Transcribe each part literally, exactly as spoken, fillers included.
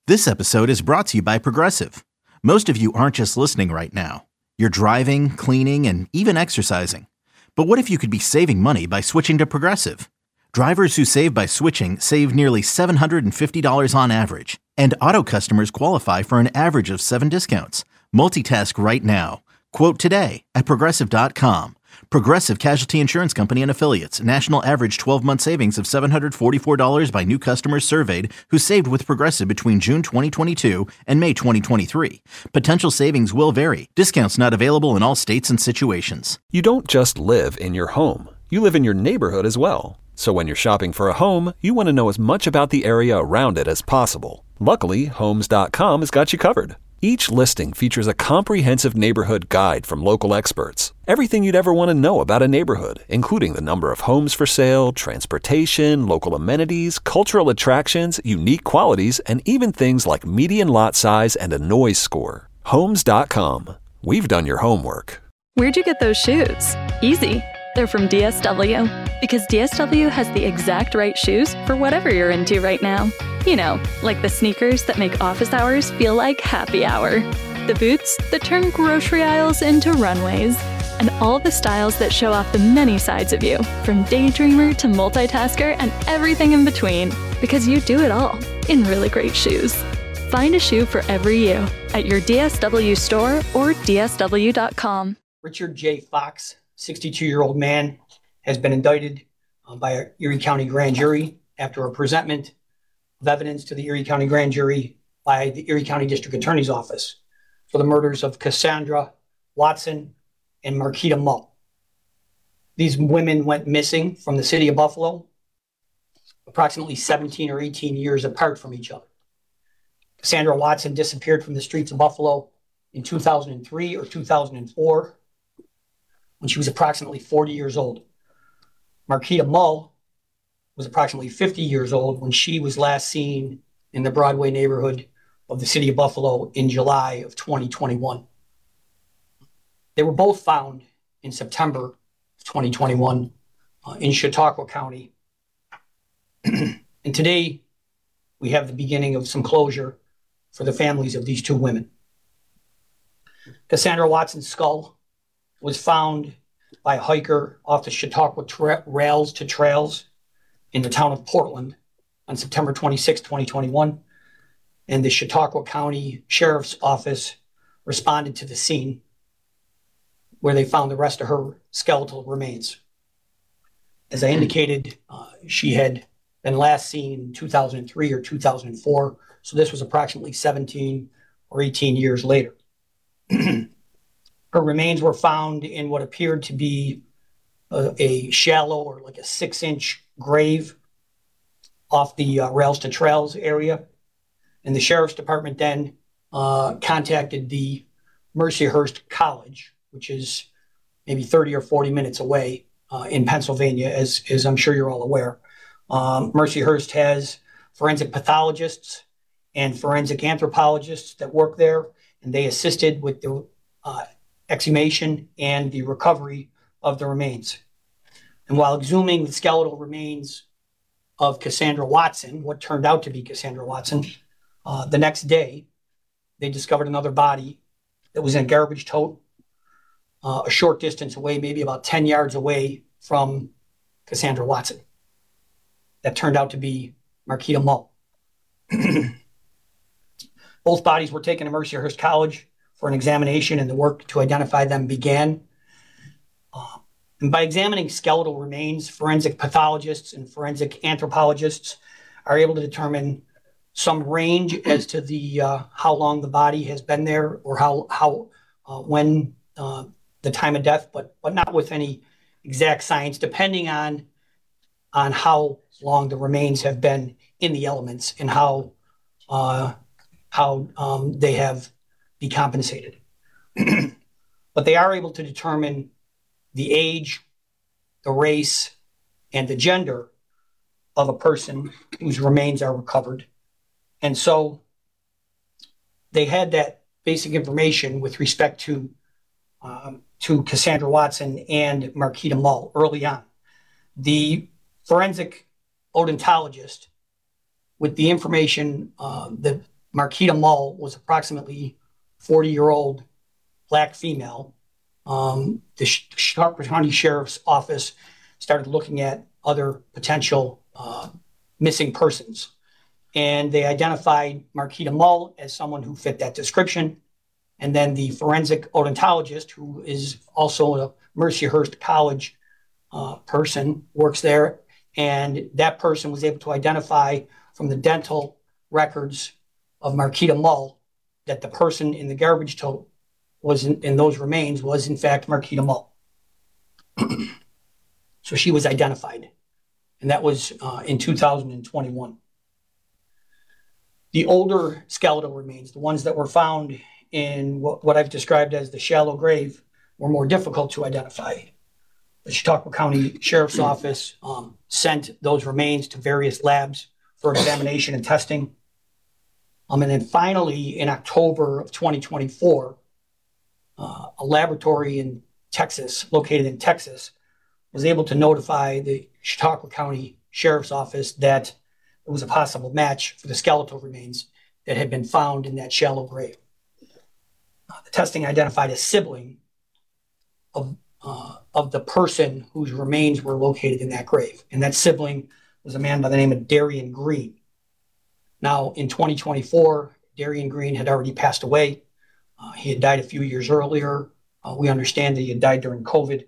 This episode is brought to you by Progressive. Most of you aren't just listening right now. You're driving, cleaning, and even exercising. But what if you could be saving money by switching to Progressive? Drivers who save by switching save nearly seven hundred fifty dollars on average. And auto customers qualify for an average of seven discounts. Multitask right now. Quote today at progressive dot com. Progressive Casualty Insurance Company and Affiliates. National average twelve-month savings of seven hundred forty-four dollars by new customers surveyed who saved with Progressive between June twenty twenty-two and May twenty twenty-three. Potential savings will vary. Discounts not available in all states and situations. You don't just live in your home. You live in your neighborhood as well. So when you're shopping for a home, you want to know as much about the area around it as possible. Luckily, Homes dot com has got you covered. Each listing features a comprehensive neighborhood guide from local experts. Everything you'd ever want to know about a neighborhood, including the number of homes for sale, transportation, local amenities, cultural attractions, unique qualities, and even things like median lot size and a noise score. Homes dot com. We've done your homework. Where'd you get those shoes? Easy. They're from D S W. Because D S W has the exact right shoes for whatever you're into right now. You know, like the sneakers that make office hours feel like happy hour. The boots that turn grocery aisles into runways. And all the styles that show off the many sides of you, from daydreamer to multitasker and everything in between. Because you do it all in really great shoes. Find a shoe for every you at your D S W store or D S W dot com. Richard J. Fox, sixty-two-year-old man, has been indicted uh, by a Erie County grand jury after a presentment of evidence to the Erie County grand jury by the Erie County District Attorney's Office for the murders of Cassandra Watson and Marquita Mull. These women went missing from the city of Buffalo, approximately seventeen or eighteen years apart from each other. Cassandra Watson disappeared from the streets of Buffalo in two thousand three or two thousand four when she was approximately forty years old. Marquita Mull was approximately fifty years old when she was last seen in the Broadway neighborhood of the city of Buffalo in July of twenty twenty-one. They were both found in September of twenty twenty-one uh, in Chautauqua County. And today we have the beginning of some closure for the families of these two women. Cassandra Watson's skull was found by a hiker off the Chautauqua tra- Rails to Trails in the town of Portland on September twenty-sixth, twenty twenty-one. And the Chautauqua County Sheriff's Office responded to the scene where they found the rest of her skeletal remains. As I indicated, uh, she had been last seen in two thousand three or two thousand four, so this was approximately seventeen or eighteen years later. Her remains were found in what appeared to be a, a shallow or like a six-inch grave off the uh, Rails to Trails area. And the Sheriff's Department then uh, contacted the Mercyhurst College, which is maybe thirty or forty minutes away uh, in Pennsylvania, as, as I'm sure you're all aware. Um, Mercyhurst has forensic pathologists and forensic anthropologists that work there, and they assisted with the uh, exhumation and the recovery of the remains. And while exhuming the skeletal remains of Cassandra Watson, what turned out to be Cassandra Watson, uh, the next day, they discovered another body that was in a garbage tote uh, a short distance away, maybe about ten yards away from Cassandra Watson. That turned out to be Marquita Mull. Both bodies were taken to Mercyhurst College for an examination, and the work to identify them began. Uh, and by examining skeletal remains, forensic pathologists and forensic anthropologists are able to determine some range as to the uh, how long the body has been there, or how how uh, when uh, the time of death, but but not with any exact science, depending on on how long the remains have been in the elements and how uh, how um, they have decompensated. But they are able to determine the age, the race, and the gender of a person whose remains are recovered. And so they had that basic information with respect to um, to Cassandra Watson and Marquita Mull early on. The forensic odontologist, with the information uh, that Marquita Mull was approximately forty-year-old black female. Um, the Chautauqua County Sheriff's Office started looking at other potential uh, missing persons. And they identified Marquita Mull as someone who fit that description. And then the forensic odontologist, who is also a Mercyhurst College uh, person, works there. And that person was able to identify from the dental records of Marquita Mull that the person in the garbage tote was in, in those remains was in fact Marquita Mull. So she was identified. And that was uh, in two thousand twenty-one. The older skeletal remains, the ones that were found in what, what I've described as the shallow grave, were more difficult to identify. The Chautauqua County Sheriff's Office um, sent those remains to various labs for examination and testing. Um, and then finally, in October of twenty twenty-four, uh, a laboratory in Texas, located in Texas, was able to notify the Chautauqua County Sheriff's Office that it was a possible match for the skeletal remains that had been found in that shallow grave. Uh, the testing identified a sibling of, uh, of the person whose remains were located in that grave. And that sibling was a man by the name of Darian Green. Now, in twenty twenty-four, Darian Green had already passed away. Uh, he had died a few years earlier. Uh, we understand that he had died during COVID.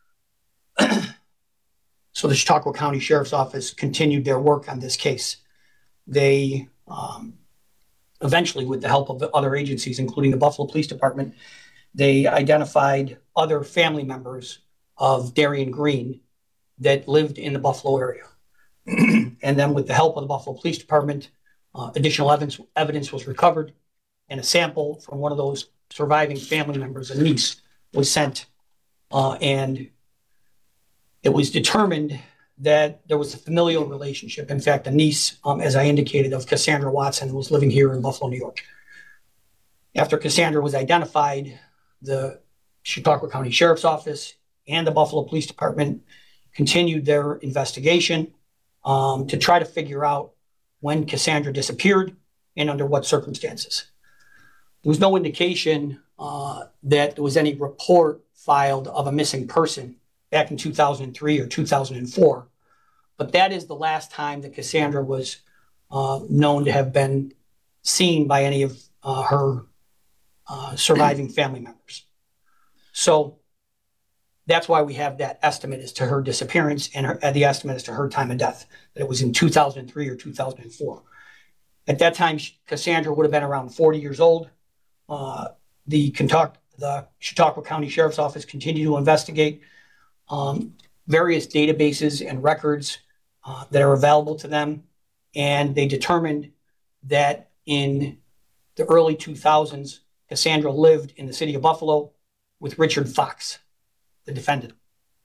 So the Chautauqua County Sheriff's Office continued their work on this case. They um, eventually, with the help of the other agencies, including the Buffalo Police Department, they identified other family members of Darian Green that lived in the Buffalo area. And then with the help of the Buffalo Police Department, uh, additional evidence, evidence was recovered, and a sample from one of those surviving family members, a niece, was sent, uh, and it was determined that there was a familial relationship. In fact, a niece, um, as I indicated, of Cassandra Watson, was living here in Buffalo, New York. After Cassandra was identified, the Chautauqua County Sheriff's Office and the Buffalo Police Department continued their investigation um, to try to figure out when Cassandra disappeared and under what circumstances. There was no indication uh, that there was any report filed of a missing person back in two thousand three or two thousand four. But that is the last time that Cassandra was uh, known to have been seen by any of uh, her uh, surviving family members. So that's why we have that estimate as to her disappearance and her, uh, the estimate as to her time of death, that it was in two thousand three or two thousand four. At that time, Cassandra would have been around forty years old. Uh, the, Kentucky, the Chautauqua County Sheriff's Office continued to investigate Um, various databases and records uh, that are available to them. And they determined that in the early two thousands, Cassandra lived in the city of Buffalo with Richard Fox, the defendant.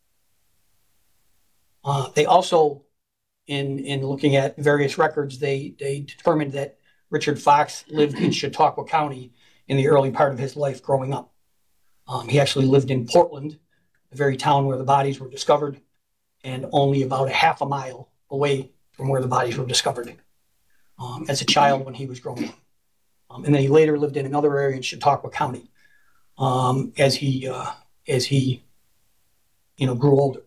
Uh, they also, in, in looking at various records, they, they determined that Richard Fox lived in Chautauqua County in the early part of his life growing up. Um, he actually lived in Portland, the very town where the bodies were discovered, and only about a half a mile away from where the bodies were discovered um, as a child when he was growing up. Um, and then he later lived in another area in Chautauqua County um, as he, uh, as he, you know, grew older.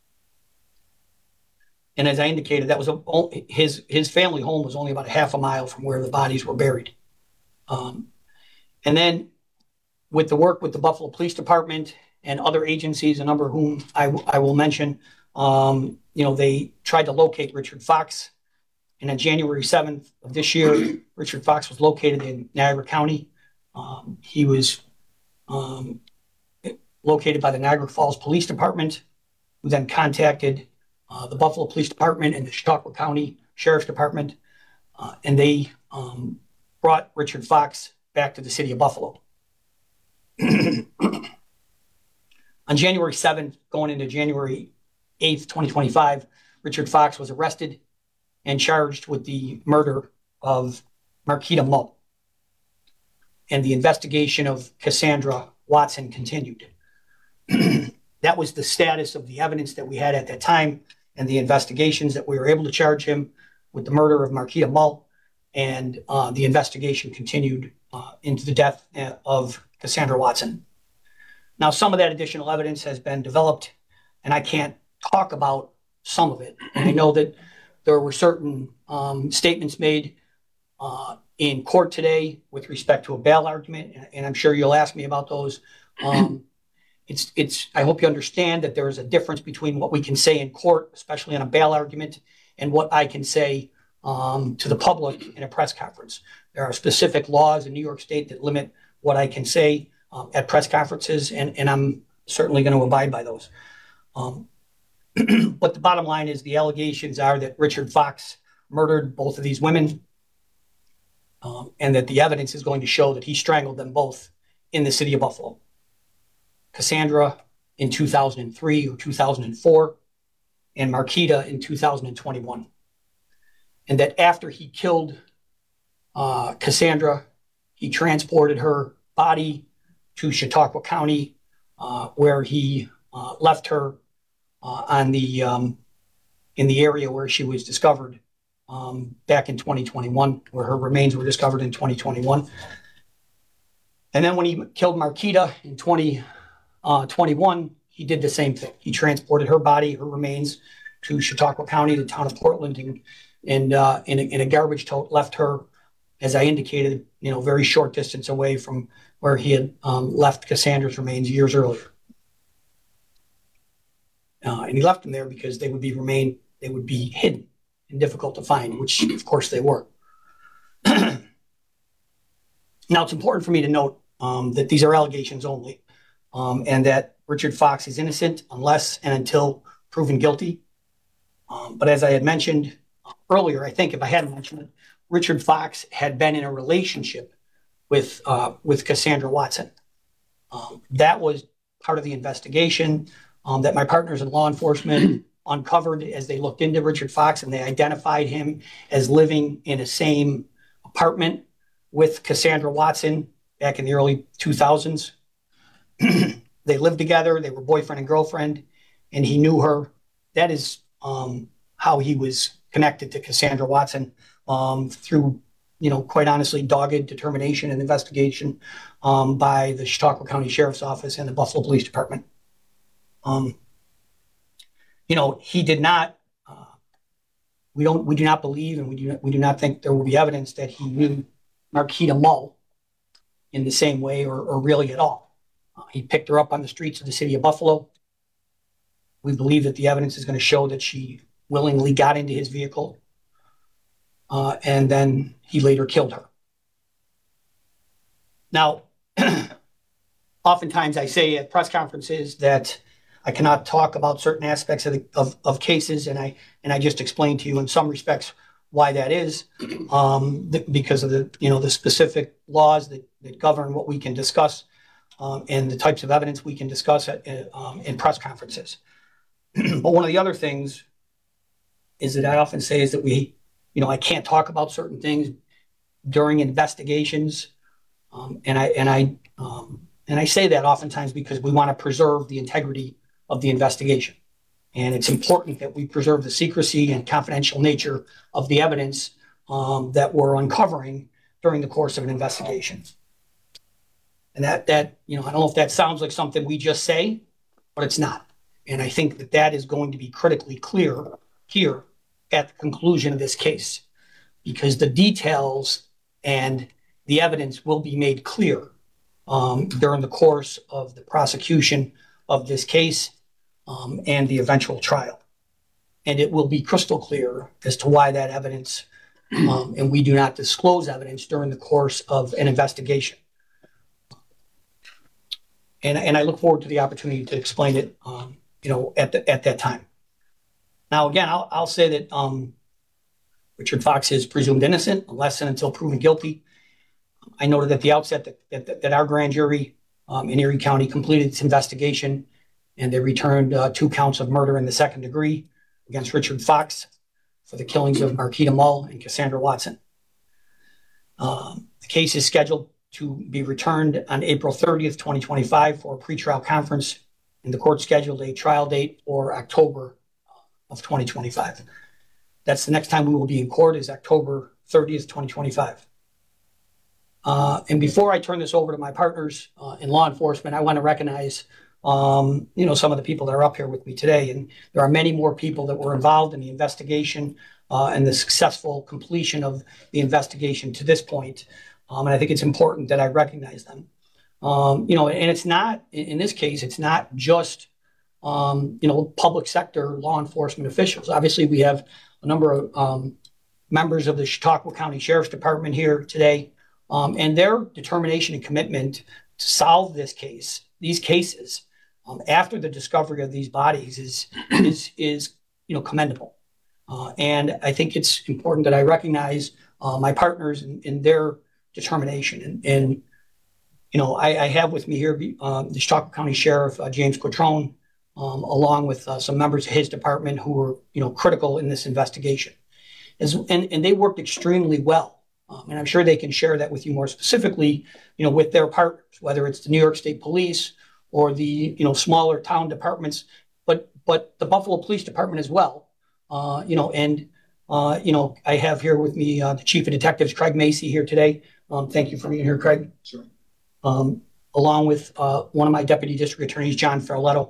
And as I indicated, that was a, his his family home was only about a half a mile from where the bodies were buried. Um, and then with the work with the Buffalo Police Department and other agencies, a number of whom I, w- I will mention, um, you know, they tried to locate Richard Fox. And on January seventh of this year, Richard Fox was located in Niagara County. Um, he was um, located by the Niagara Falls Police Department, who then contacted uh, the Buffalo Police Department and the Chautauqua County Sheriff's Department. Uh, and they um, brought Richard Fox back to the city of Buffalo. On January seventh, going into January eighth, twenty twenty-five, Richard Fox was arrested and charged with the murder of Marquita Mull. And the investigation of Cassandra Watson continued. That was the status of the evidence that we had at that time and the investigations that we were able to charge him with the murder of Marquita Mull and uh, the investigation continued uh, into the death of Cassandra Watson. Now, some of that additional evidence has been developed, and I can't talk about some of it. And I know that there were certain um, statements made uh, in court today with respect to a bail argument, and, and I'm sure you'll ask me about those. Um, it's, it's. I hope you understand that there is a difference between what we can say in court, especially on a bail argument, and what I can say um, to the public in a press conference. There are specific laws in New York State that limit what I can say um, at press conferences, and, and I'm certainly going to abide by those. Um, but the bottom line is the allegations are that Richard Fox murdered both of these women, um, and that the evidence is going to show that he strangled them both in the city of Buffalo. Cassandra in two thousand three or two thousand four, and Marquita in two thousand twenty-one. And that after he killed uh, Cassandra, he transported her body to Chautauqua County, uh, where he uh, left her uh, on the um, in the area where she was discovered um, back in twenty twenty-one, where her remains were discovered in twenty twenty-one. And then when he killed Marquita in twenty twenty-one, he did the same thing. He transported her body, her remains, to Chautauqua County, the town of Portland, and, and uh, in, a, in a garbage tote, left her, as I indicated, you know, very short distance away from where he had um, left Cassandra's remains years earlier. Uh, and he left them there because they would be remain, they would be hidden and difficult to find, which of course they were. Now, it's important for me to note um, that these are allegations only, um, and that Richard Fox is innocent unless and until proven guilty. Um, but as I had mentioned earlier, I think if I hadn't mentioned it, Richard Fox had been in a relationship with uh, with Cassandra Watson. Um, that was part of the investigation um, that my partners in law enforcement uncovered as they looked into Richard Fox, and they identified him as living in a same apartment with Cassandra Watson back in the early two thousands. They lived together. They were boyfriend and girlfriend, and he knew her. That is um, how he was connected to Cassandra Watson, um, through, you know, quite honestly, dogged determination and investigation um, by the Chautauqua County Sheriff's Office and the Buffalo Police Department. Um, you know, he did not. Uh, we don't. We do not believe, and we do. Not, we do not think there will be evidence that he knew Marquita Mull in the same way, or, or really at all. Uh, he picked her up on the streets of the city of Buffalo. We believe that the evidence is going to show that she willingly got into his vehicle, uh, and then he later killed her. Now, oftentimes I say at press conferences that I cannot talk about certain aspects of, the, of, of cases, and I and I just explained to you in some respects why that is, um, th- because of the you know the specific laws that, that govern what we can discuss um, and the types of evidence we can discuss at, um, in press conferences. But one of the other things is that I often say is that we, you know, I can't talk about certain things during investigations, um, and I and I um, and I say that oftentimes because we want to preserve the integrity of the investigation, and it's important that we preserve the secrecy and confidential nature of the evidence um, that we're uncovering during the course of an investigation. And that that you know, I don't know if that sounds like something we just say, but it's not. And I think that that is going to be critically clear here at the conclusion of this case, because the details and the evidence will be made clear um, during the course of the prosecution of this case um, and the eventual trial. And it will be crystal clear as to why that evidence, um, and we do not disclose evidence during the course of an investigation. And, and I look forward to the opportunity to explain it um, you know, at the, at that time. Now, again, I'll, I'll say that um, Richard Fox is presumed innocent unless and until proven guilty. I noted at the outset that, that, that our grand jury um, in Erie County completed its investigation, and they returned uh, two counts of murder in the second degree against Richard Fox for the killings of Marquita Mull and Cassandra Watson. Um, the case is scheduled to be returned on April thirtieth, twenty twenty-five for a pretrial conference, and the court scheduled a trial date for October of twenty twenty-five. That's the next time we will be in court, is October thirtieth, twenty twenty-five. Uh, and before I turn this over to my partners uh, in law enforcement, I want to recognize, um, you know, some of the people that are up here with me today. And there are many more people that were involved in the investigation uh, and the successful completion of the investigation to this point. Um, and I think it's important that I recognize them. Um, you know, and it's not, in this case, it's not just, um, you know, public sector law enforcement officials. Obviously, we have a number of um, members of the Chautauqua County Sheriff's Department here today. Um, and their determination and commitment to solve this case, these cases, um, after the discovery of these bodies is is is you know commendable. Uh, and I think it's important that I recognize uh, my partners in, in their determination. And, and you know, I, I have with me here um, the Chautauqua County Sheriff uh, James Quattrone, um, along with uh, some members of his department who were you know critical in this investigation, As, and and they worked extremely well. Um, and I'm sure they can share that with you more specifically, you know, with their partners, whether it's the New York State Police or the, you know, smaller town departments, but but the Buffalo Police Department as well. Uh, you know, and, uh, you know, I have here with me uh, the Chief of Detectives, Craig Macy, here today. Um, thank you for being here, Craig. Sure. Um, along with uh, one of my Deputy District Attorneys, John Ferletto.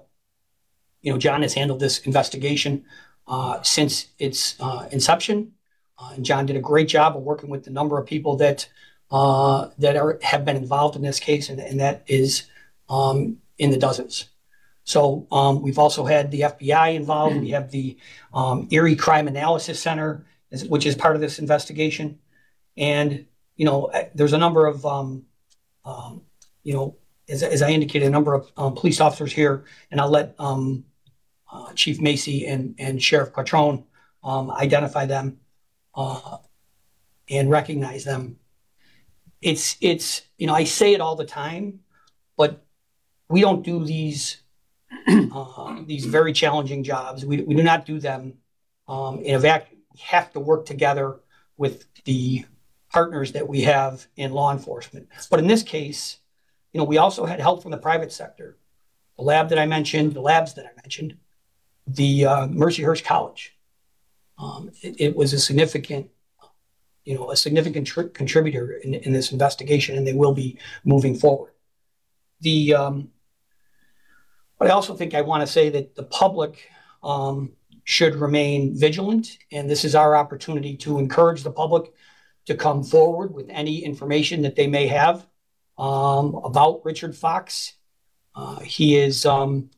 You know, John has handled this investigation uh, since its uh, inception. Uh, and John did a great job of working with the number of people that uh, that are have been involved in this case, and, and that is um, in the dozens. So um, we've also had the F B I involved. We have the um, Erie Crime Analysis Center, which is part of this investigation. And, you know, there's a number of, um, um, you know, as, as I indicated, a number of um, police officers here, and I'll let um, uh, Chief Macy and, and Sheriff Quattrone um, identify them. Uh, and recognize them. It's, it's, you know, I say it all the time, but we don't do these, uh, these very challenging jobs. We, we do not do them um, in a vacuum. We have to work together with the partners that we have in law enforcement. But in this case, you know, we also had help from the private sector. The lab that I mentioned, the labs that I mentioned, the uh, Mercyhurst College. Um, it, it was a significant, you know, a significant tr- contributor in, in this investigation, and they will be moving forward. The, um, but I also think I want to say that the public um, should remain vigilant, and this is our opportunity to encourage the public to come forward with any information that they may have um, about Richard Fox. Uh, he is um,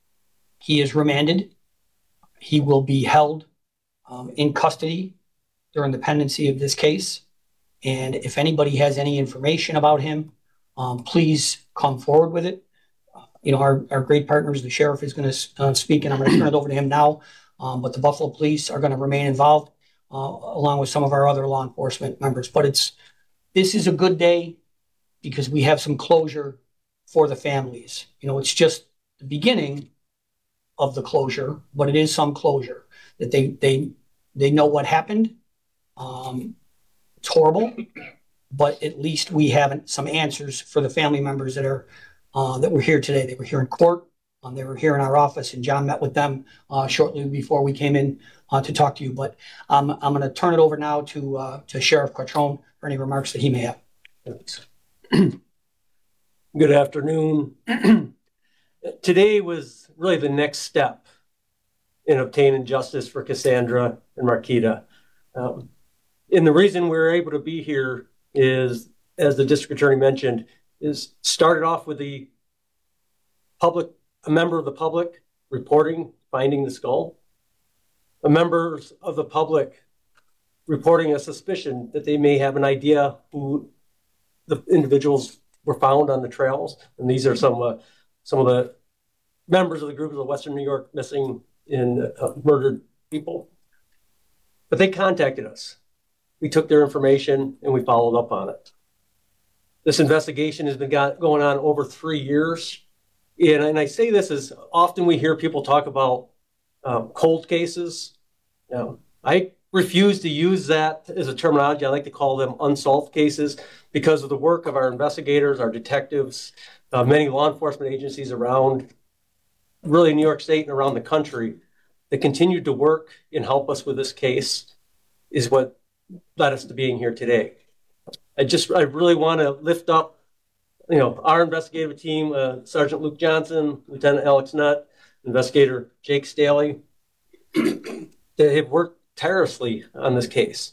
he is remanded. He will be held Um, in custody during the pendency of this case. And if anybody has any information about him, um, please come forward with it. Uh, you know, our, our great partners, the sheriff is going to uh, speak, and I'm going to turn it over to him now. Um, but the Buffalo Police are going to remain involved uh, along with some of our other law enforcement members. But it's this is a good day because we have some closure for the families. You know, it's just the beginning of the closure, but it is some closure. That they they they know what happened. Um, it's horrible, but at least we have some answers for the family members that are uh, that were here today. They were here in court. Um, they were here in our office, and John met with them uh, shortly before we came in uh, to talk to you. But um, I'm going to turn it over now to uh, to Sheriff Quattrone for any remarks that he may have. Good afternoon. Today was really the next step in obtaining justice for Cassandra and Marquita. Um, and the reason we're able to be here is, as the district attorney mentioned, is started off with the public, a member of the public reporting, finding the skull, a member of the public reporting a suspicion that they may have an idea who the individuals were found on the trails. And these are some, uh, some of the members of the group of the Western New York Missing in uh, murdered people. But they contacted us. We took their information and we followed up on it. This investigation has been got, going on over three years. And, and I say this as often we hear people talk about um, cold cases. You know, I refuse to use that as a terminology. I like to call them unsolved cases because of the work of our investigators, our detectives, uh, many law enforcement agencies around really New York State and around the country that continued to work and help us with this case is what led us to being here today. I just, I really want to lift up, you know, our investigative team, uh, Sergeant Luke Johnson, Lieutenant Alex Nutt, Investigator Jake Staley. They have worked tirelessly on this case.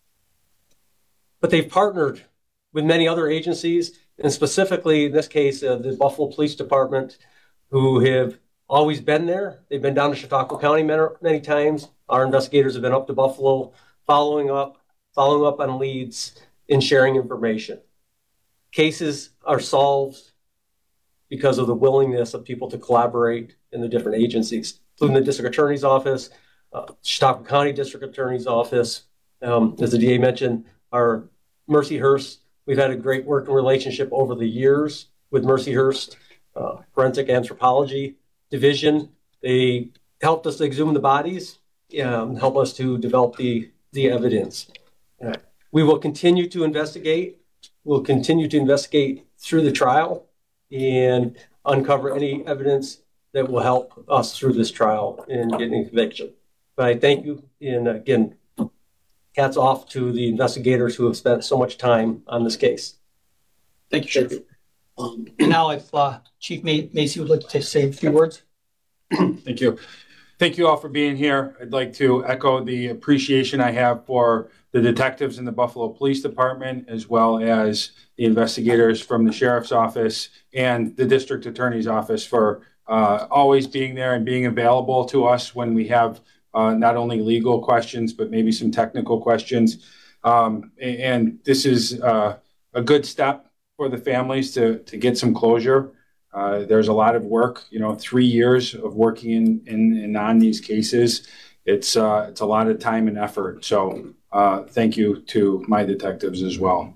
But they've partnered with many other agencies, and specifically in this case, uh, the Buffalo Police Department, who have always been there. They've been down to Chautauqua County many, many times. Our investigators have been up to Buffalo, following up, following up on leads and sharing information. Cases are solved because of the willingness of people to collaborate in the different agencies, including the District Attorney's Office, uh, Chautauqua County District Attorney's Office. Um, as the D A mentioned, our Mercyhurst, we've had a great working relationship over the years with Mercyhurst, uh, Forensic Anthropology Division. They helped us exhume the bodies, um, help us to develop the, the evidence. Uh, we will continue to investigate. We'll continue to investigate through the trial and uncover any evidence that will help us through this trial in getting a conviction. But I thank you, and again, hats off to the investigators who have spent so much time on this case. Thank you, Sheriff. Um, and now if uh, Chief Macy would like to say a few words. Thank you. Thank you all for being here. I'd like to echo the appreciation I have for the detectives in the Buffalo Police Department, as well as the investigators from the Sheriff's Office and the District Attorney's Office for uh, always being there and being available to us when we have uh, not only legal questions, but maybe some technical questions. Um, and, and this is uh, a good step for the families to, to get some closure. Uh, there's a lot of work, you know, three years of working in, in, in on these cases. It's uh, it's a lot of time and effort. So uh, thank you to my detectives as well.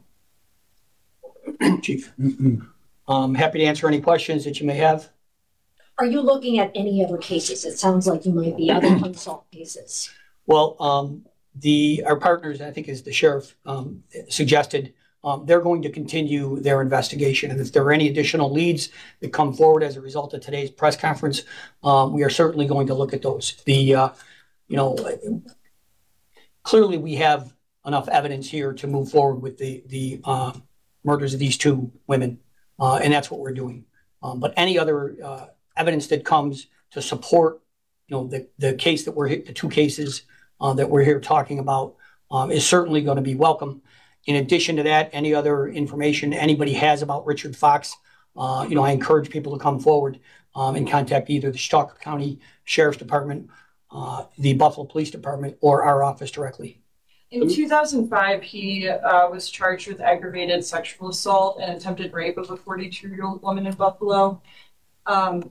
Chief, I'm happy to answer any questions that you may have. Are you looking at any other cases? It sounds like you might be other unsolved cases. Well, um, the our partners, I think, as the sheriff um, suggested, um, they're going to continue their investigation. And if there are any additional leads that come forward as a result of today's press conference, um, we are certainly going to look at those. The, uh, you know, clearly we have enough evidence here to move forward with the the uh, murders of these two women, uh, and that's what we're doing. Um, but any other uh, evidence that comes to support, you know, the the case that we're the two cases uh, that we're here talking about um, is certainly going to be welcome. In addition to that, any other information anybody has about Richard Fox, uh, you know, I encourage people to come forward um, and contact either the Chautauqua County Sheriff's Department, uh, the Buffalo Police Department, or our office directly. In two thousand five, he uh, was charged with aggravated sexual assault and attempted rape of a forty-two-year-old woman in Buffalo. Um,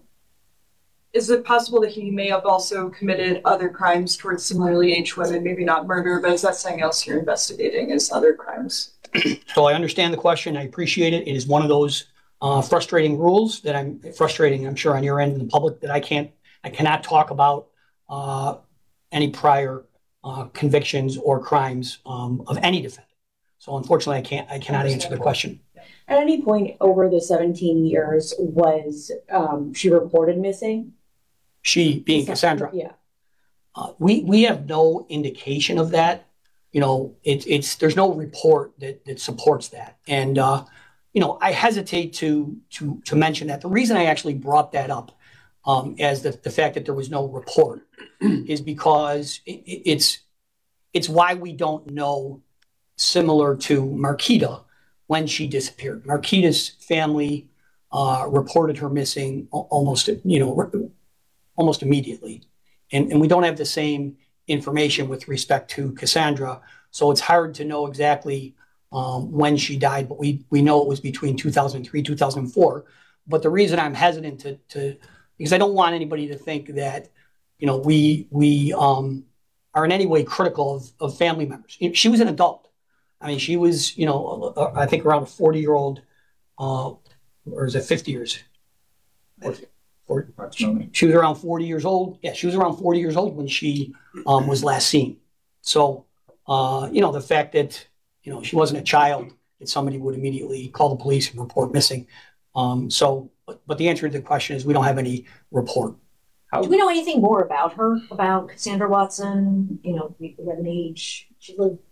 is it possible that he may have also committed other crimes towards similarly aged women? Maybe not murder, but is that something else you're investigating as other crimes? So I understand the question. I appreciate it. It is one of those uh, frustrating rules that I'm frustrating, I'm sure, on your end in the public, that I can't, I cannot talk about uh, any prior uh, convictions or crimes um, of any defendant. So unfortunately, I can't, I cannot answer the question. At any point over the seventeen years, was um, she reported missing? She being Cassandra. Yeah. Uh, we we have no indication of that. You know, it's it's there's no report that that supports that. And uh, you know, I hesitate to to to mention that. The reason I actually brought that up um, as the the fact that there was no report is because it, it's it's why we don't know, similar to Marquita, when she disappeared. Marquita's family uh, reported her missing almost, you know, almost immediately. And, and we don't have the same information with respect to Cassandra. So it's hard to know exactly um, when she died, but we, we know it was between two thousand three, two thousand four. But the reason I'm hesitant to, to because I don't want anybody to think that, you know, we, we um, are in any way critical of, of family members. She was an adult. I mean, she was, you know, I think around a forty-year-old, uh, or is it fifty years? forty, forty, she, she was around forty years old. Yeah, she was around forty years old when she um, was last seen. So, uh, you know, the fact that, you know, she wasn't a child, that somebody would immediately call the police and report missing. Um, so, but, but the answer to the question is we don't have any report. Do we know anything more about her, about Cassandra Watson? You know, what age she lived?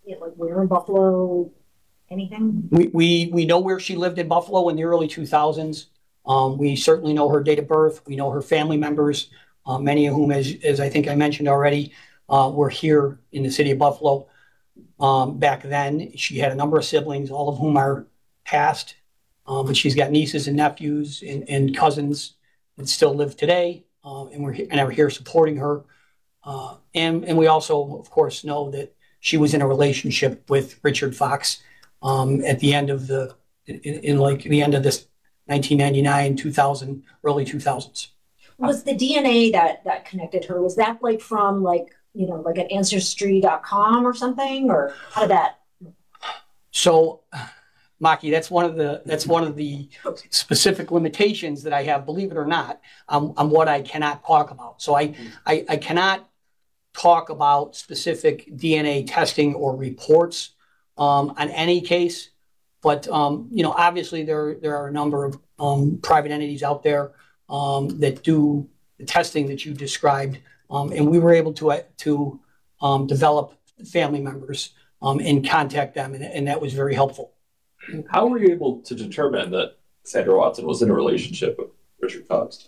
Yeah, like where in Buffalo? Anything? We, we, we know where she lived in Buffalo in the early two thousands. Um, we certainly know her date of birth. We know her family members, uh, many of whom, as, as I think I mentioned already, uh, were here in the city of Buffalo. Um, back then, she had a number of siblings, all of whom are passed. Um, but she's got nieces and nephews and, and cousins that still live today. Uh, and we're and are here supporting her. Uh, and, and we also, of course, know that she was in a relationship with Richard Fox um, at the end of the, in, in like the end of this nineteen ninety-nine, two thousand, early two thousands. Was the D N A that, that connected her, was that like from like, you know, like at ancestry dot com or something, or how did that? So, Maki, that's one of the that's one of the specific limitations that I have, believe it or not, on, on what I cannot talk about. So I, I, I cannot talk about specific D N A testing or reports um, on any case. But, um, you know, obviously there, there are a number of um, private entities out there um, that do the testing that you described. Um, and we were able to, uh, to um, develop family members um, and contact them. And, and that was very helpful. How were you able to determine that Cassandra Watson was in a relationship with Richard Fox?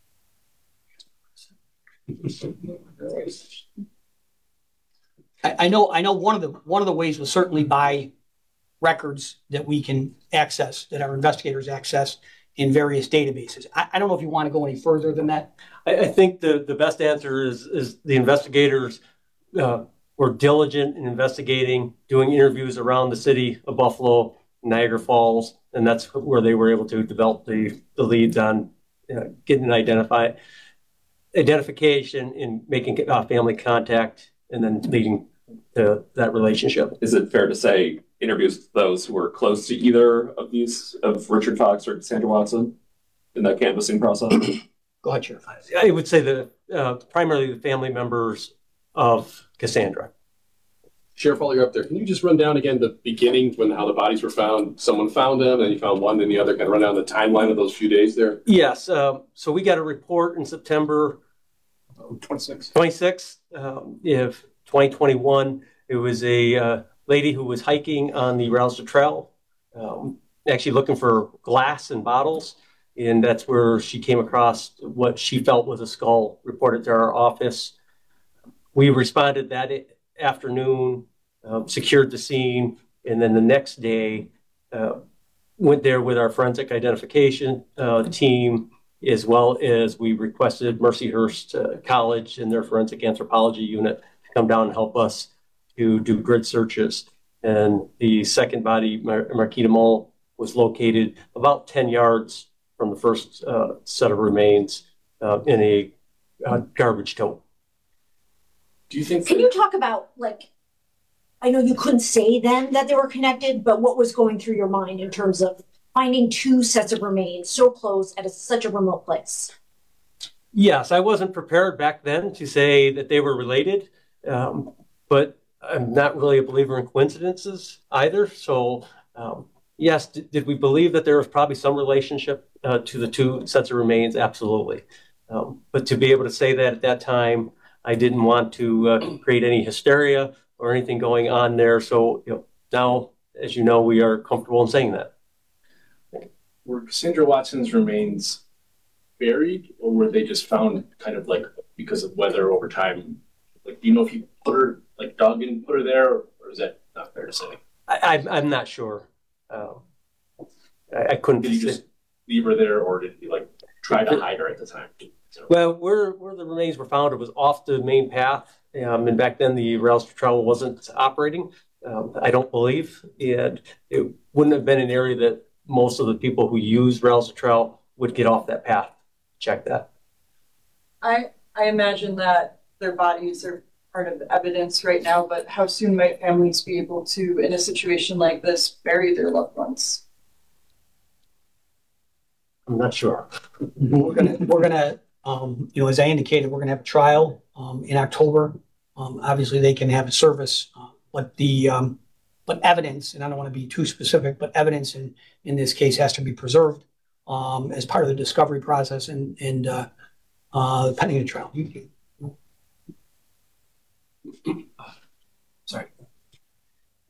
I, I know I know one of the one of the ways was certainly by records that we can access, that our investigators access in various databases. I, I don't know if you want to go any further than that. I, I think the, the best answer is is the investigators uh, were diligent in investigating, doing interviews around the city of Buffalo, Niagara Falls, and that's where they were able to develop the, the leads on uh, getting an identify, identification and making uh, family contact, and then leading to that relationship. Is it fair to say interviews with those who were close to either of these, of Richard Fox or Cassandra Watson, in that canvassing process? Go ahead, Sheriff. I would say that uh, primarily the family members of Cassandra. Sheriff, while you're up there, can you just run down again the beginning when how the bodies were found? Someone found them, and you found one, then the other. Kind of run down the timeline of those few days there. Yes. Um, so we got a report in September twenty-sixth. twenty-sixth um, of twenty twenty-one. It was a uh, lady who was hiking on the Rousseau Trail, um, actually looking for glass and bottles, and that's where she came across what she felt was a skull. Reported to our office. We responded that afternoon, um, secured the scene, and then the next day uh, went there with our forensic identification uh, team, as well as we requested Mercyhurst uh, College and their forensic anthropology unit to come down and help us to do grid searches. And the second body, Mar- Marquita Mole, was located about ten yards from the first uh, set of remains uh, in a uh, garbage tote. Do you think? Can you talk about, like, I know you couldn't say then that they were connected, but what was going through your mind in terms of finding two sets of remains so close at a, such a remote place? Yes, I wasn't prepared back then to say that they were related, um, but I'm not really a believer in coincidences either. So, um, yes, d- did we believe that there was probably some relationship uh, to the two sets of remains? Absolutely. Um, but to be able to say that at that time, I didn't want to uh, create any hysteria or anything going on there. So, you know, now, as you know, we are comfortable in saying that. Were Cassandra Watson's remains buried, or were they just found kind of like because of weather over time? Like, do you know if you put her, like, dug and put her there, or is that not fair to say? I, I'm, I'm not sure. Um, I, I couldn't. Did he just leave her there, or did he like try to hide her at the time? So. Well, where where the remains were found, it was off the main path, um, and back then the rails travel wasn't operating. Um, I don't believe, and it wouldn't have been an area that most of the people who use rails trail would get off that path. Check that. I I imagine that their bodies are part of the evidence right now, but how soon might families be able to, in a situation like this, bury their loved ones? I'm not sure. We're gonna we're gonna um, you know, as I indicated, we're gonna have a trial um, in October. Um, obviously, they can have a service, uh, but the um, but evidence, and I don't want to be too specific, but evidence in in this case has to be preserved um, as part of the discovery process and and uh, uh, pending the trial. You, you, sorry.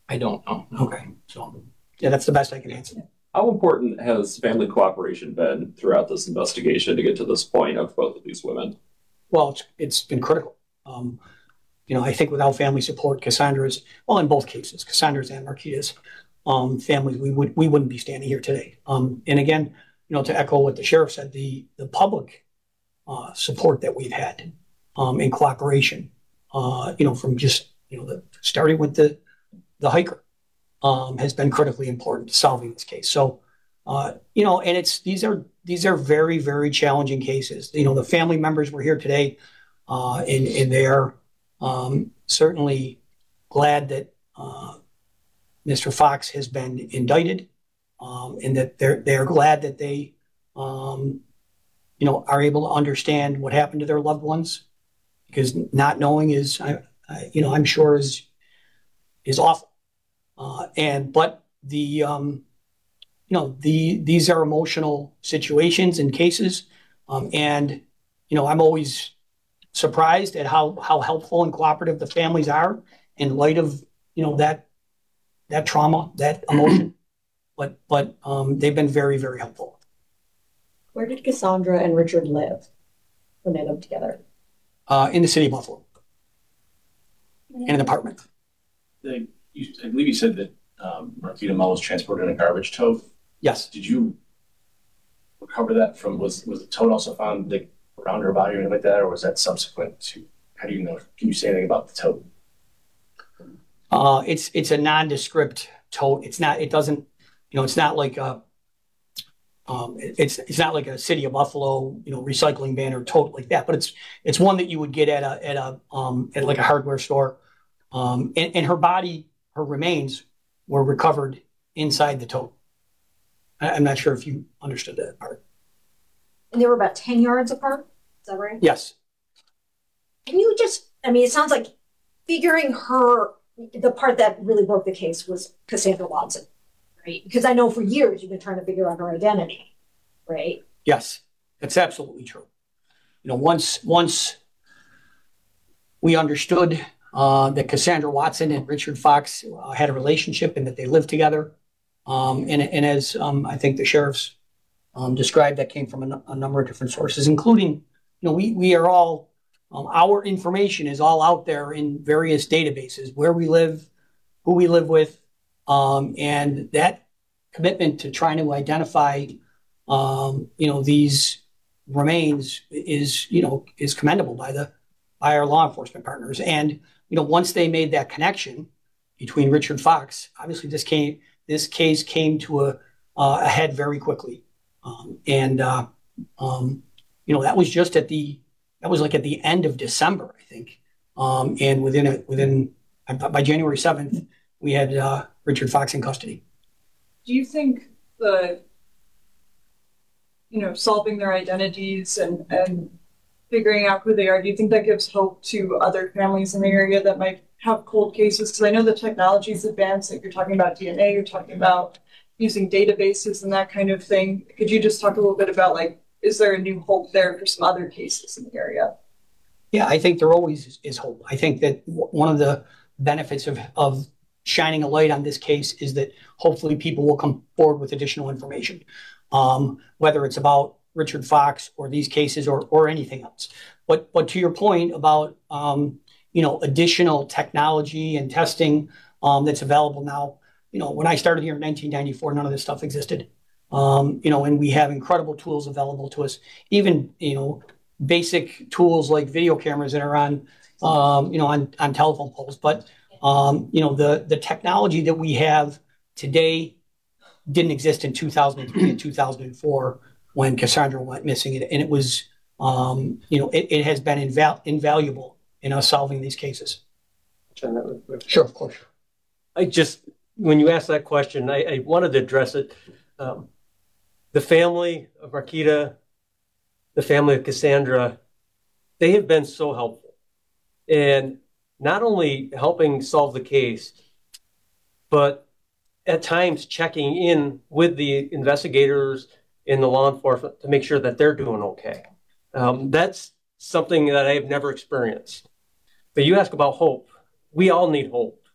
I don't know. Okay. So, yeah, that's the best I can answer. How important has family cooperation been throughout this investigation to get to this point of both of these women? Well, it's, it's been critical. Um, you know, I think without family support, Cassandra's, well, in both cases, Cassandra's and Marquita's um, families, we would we wouldn't be standing here today. Um, and again, you know, to echo what the sheriff said, the the public uh, support that we've had um, in cooperation, uh, you know, from just you know the, starting with the the hiker, um, has been critically important to solving this case. So, uh, you know, and it's these are these are very very challenging cases. You know, the family members were here today, uh, and and they're um, certainly glad that uh, Mister Fox has been indicted, um, and that they're they're glad that they, um, you know, are able to understand what happened to their loved ones, because not knowing is, I, I, you know, I'm sure is is awful. Uh, and but the um, you know the these are emotional situations and cases, um, and you know I'm always surprised at how how helpful and cooperative the families are in light of you know that that trauma, that emotion. but but um, they've been very very helpful. Where did Cassandra and Richard live when they lived together? Uh, in the city of Buffalo, in an apartment. The, you, I believe you said that um, Marquita Mull was transported in a garbage tote. Yes. Did you recover that from, was was the tote also found like, around her body or anything like that, or was that subsequent to, how do you know, can you say anything about the tote? Uh, it's it's a nondescript tote. It's not, it doesn't, you know, it's not like a, um, it's it's not like a city of Buffalo, you know, recycling bin or tote like that, but it's it's one that you would get at a, at a, um, at like a hardware store. Um, and, and her body, her remains were recovered inside the tote. I, I'm not sure if you understood that part. And they were about ten yards apart? Is that right? Yes. Can you just, I mean, it sounds like figuring her, the part that really broke the case was Cassandra Watson, right? Because I know for years you've been trying to figure out her identity, right? Yes, that's absolutely true. You know, once once we understood uh, that Cassandra Watson and Richard Fox uh, had a relationship and that they lived together, um, and, and as um, I think the sheriff's um, described, that came from a, a number of different sources, including, you know, we we are all, um, our information is all out there in various databases, where we live, who we live with, um, and that commitment to trying to identify, um, you know, these remains is, you know, is commendable by the by our law enforcement partners. And you know, once they made that connection between Richard Fox, obviously this came this case came to a uh, a head very quickly, um, and uh, um, you know, that was just at the that was like at the end of December, I think, um, and within a, within by January seventh, we had uh, Richard Fox in custody. Do you think the, you know, solving their identities and, and figuring out who they are, do you think that gives hope to other families in the area that might have cold cases? Because I know the technology is advanced, like you're talking about D N A, you're talking about using databases and that kind of thing. Could you just talk a little bit about, like, is there a new hope there for some other cases in the area? Yeah, I think there always is, is hope. I think that w- one of the benefits of, of shining a light on this case is that hopefully people will come forward with additional information, um, whether it's about Richard Fox or these cases or or anything else. But but to your point about um, you know, additional technology and testing um, that's available now, you know, when I started here in nineteen ninety-four, none of this stuff existed. Um, you know, and we have incredible tools available to us, even, you know, basic tools like video cameras that are on, um, you know, on, on telephone poles. But, um, you know, the, the technology that we have today didn't exist in two thousand three and two thousand four when Cassandra went missing. And it was, um, you know, it, it has been inval- invaluable in us solving these cases. Sure, of course. I just, when you asked that question, I, I wanted to address it. Um, the family of Marquita, the family of Cassandra, they have been so helpful. And not only helping solve the case, but at times checking in with the investigators and the law enforcement to make sure that they're doing okay. Um, that's something that I have never experienced. But you ask about hope. We all need hope.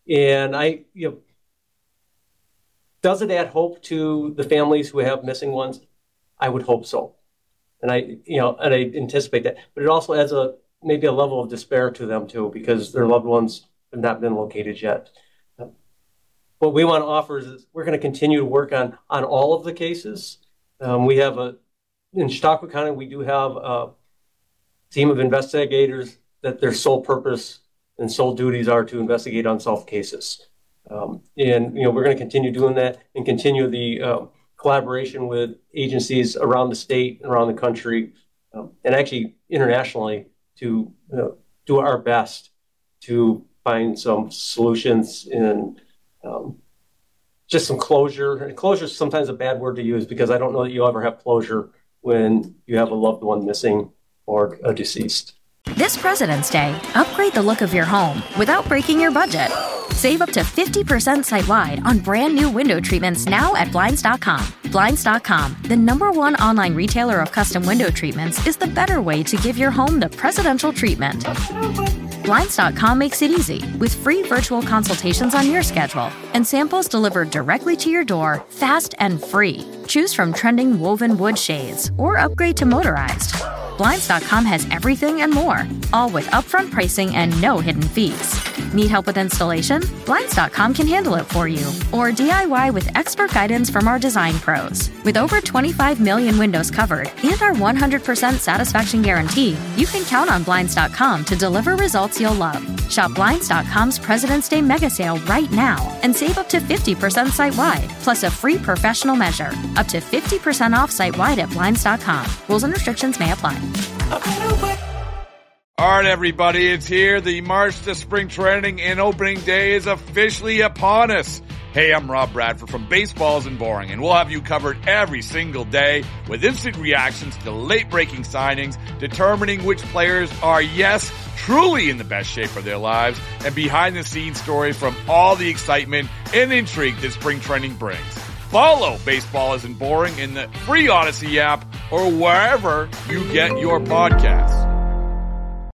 And I, you know, does it add hope to the families who have missing ones? I would hope so. And I, you know, and I anticipate that. But it also adds a maybe a level of despair to them too, because their loved ones have not been located yet. What we want to offer is we're going to continue to work on on all of the cases. Um, we have a in Chautauqua County, we do have a team of investigators that their sole purpose and sole duties are to investigate unsolved cases. Um, and, you know, we're going to continue doing that and continue the uh, collaboration with agencies around the state and around the country, um, and actually internationally to you know, do our best to find some solutions and um, just some closure. And closure is sometimes a bad word to use because I don't know that you ever have closure when you have a loved one missing or a deceased. This President's Day, upgrade the look of your home without breaking your budget. Save up to fifty percent site-wide on brand new window treatments now at Blinds dot com. Blinds dot com, the number one online retailer of custom window treatments, is the better way to give your home the presidential treatment. Blinds dot com makes it easy with free virtual consultations on your schedule and samples delivered directly to your door, fast and free. Choose from trending woven wood shades or upgrade to motorized. Blinds dot com has everything and more, all with upfront pricing and no hidden fees. Need help with installation? Blinds dot com can handle it for you. Or D I Y with expert guidance from our design pros. With over twenty-five million windows covered and our one hundred percent satisfaction guarantee, you can count on Blinds dot com to deliver results you'll love. Shop Blinds dot com's President's Day mega sale right now and save up to fifty percent site-wide, plus a free professional measure. Up to fifty percent off site-wide at Blinds dot com. Rules and restrictions may apply. All right, everybody, it's here. The March to Spring Training and Opening Day is officially upon us. Hey, I'm Rob Bradford from Baseball Isn't Boring, and we'll have you covered every single day with instant reactions to late-breaking signings, determining which players are, yes, truly in the best shape of their lives, and behind-the-scenes stories from all the excitement and intrigue that spring training brings. Follow Baseball Isn't Boring in the free Odyssey app or wherever you get your podcasts.